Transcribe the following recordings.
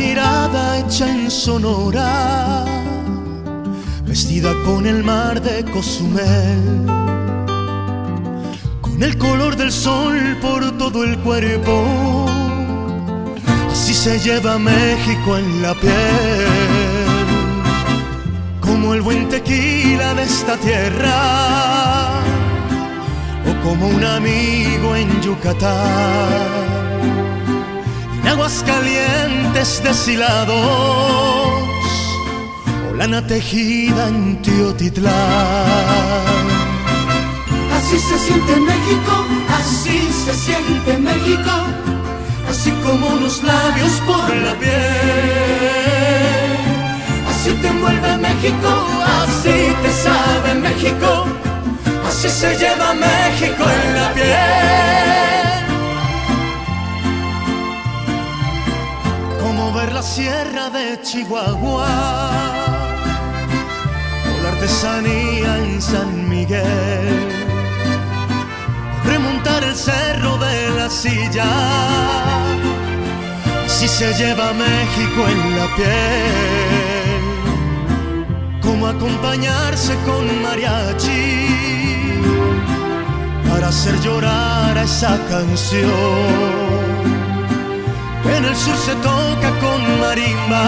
mirada hecha en Sonora, vestida con el mar de Cozumel, con el color del sol por todo el cuerpo. Así se lleva México en la piel, como el buen tequila de esta tierra, o como un amigo en Yucatán. En Aguascalientes deshilados, o lana tejida en Teotitlán. Así se siente México, así se siente México, así como unos labios por la piel. Así te envuelve México, así te sabe México, así se lleva México en la piel. Como ver la sierra de Chihuahua, o la artesanía en San Miguel, remontar el cerro de la Silla. Así se lleva México en la piel, como acompañarse con mariachi para hacer llorar a esa canción. En el sur se toca con marimba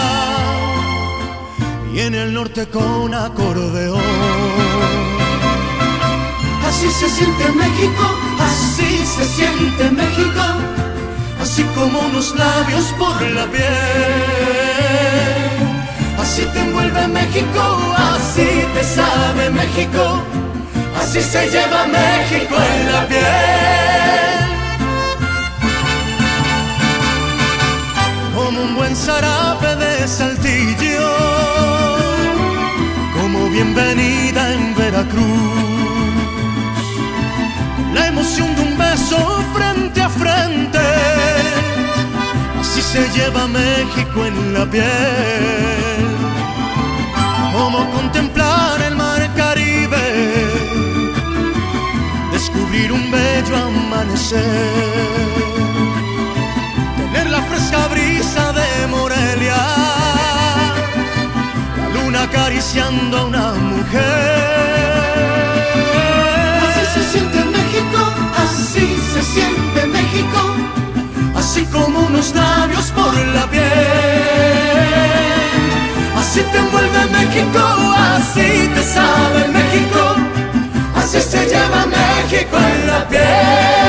y en el norte con acordeón. Así se siente México, así se siente México, así como unos labios por la piel. Así te envuelve México, así te sabe México, así se lleva México en la piel. Como un buen zarape de Saltillo, como bienvenida en Veracruz, la emoción de un beso frente a frente. Así se lleva México en la piel, como contemplar el mar Caribe, descubrir un bello amanecer, tener la fresca brisa de Morelia, la luna acariciando a una mujer. Así se siente México, así se siente México, así como unos labios por la piel. Así te envuelve México, así te sabe México, así se lleva México en la piel.